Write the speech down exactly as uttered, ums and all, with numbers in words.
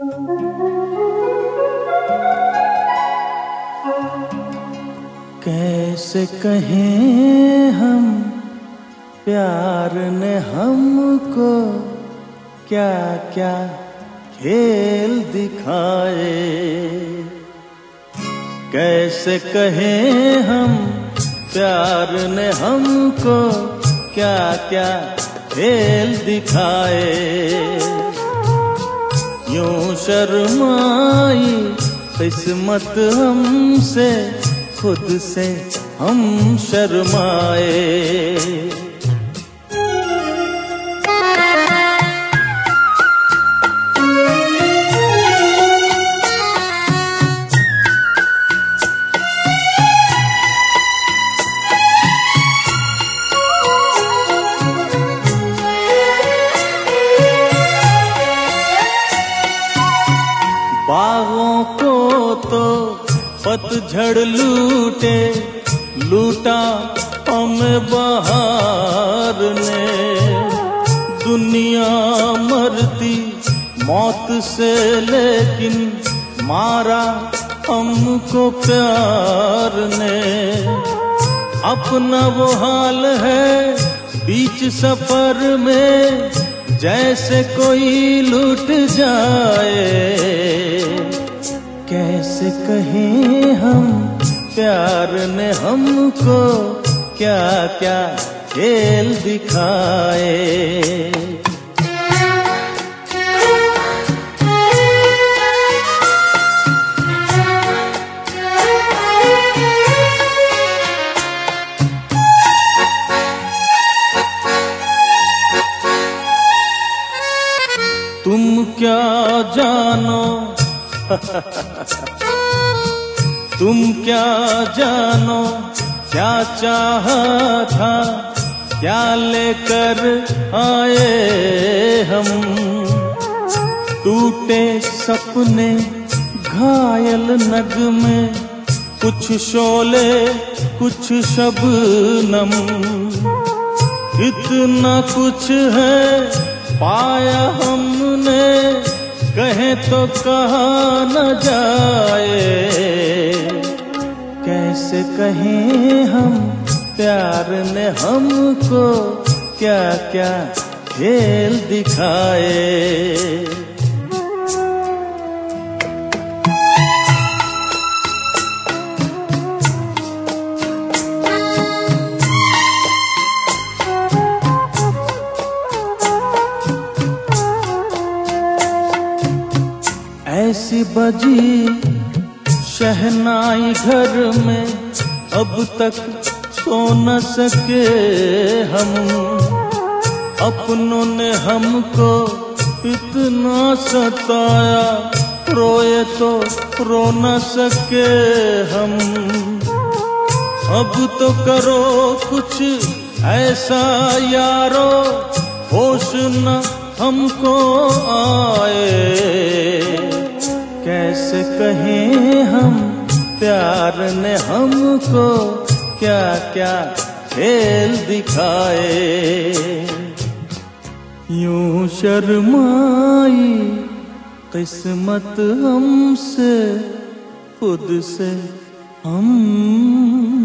कैसे कहें हम प्यार ने हमको क्या क्या खेल दिखाए। कैसे कहें हम प्यार ने हमको क्या क्या खेल दिखाए। यूं शर्माई किस्मत हमसे, खुद से हम शर्माए। बागों को तो पतझड़ लूटे, लूटा हमें बहार ने। दुनिया मरती मौत से, लेकिन मारा हमको प्यार ने। अपना वो हाल है बीच सफर में, जैसे कोई लूट जाए। कैसे कहें हम प्यार ने हमको क्या क्या खेल दिखाए। तुम क्या जानो तुम क्या जानो क्या चाहा था, क्या लेकर आए हम। टूटे सपने घायल नगमे, कुछ शोले कुछ शबनम। इतना कुछ है पाया हमने, कहे तो कहा न जाए। कैसे कहें हम प्यार ने हमको क्या क्या खेल दिखाए। ऐसी बजी शहनाई घर में, अब तक सो न सके हम। अपनों ने हमको इतना सताया, रोए तो रो न सके हम। अब तो करो कुछ ऐसा यारो, होश न हमको आए। कैसे कहें हम प्यार ने हमको क्या क्या खेल दिखाए। यूं शर्माई किस्मत हमसे, खुद से हम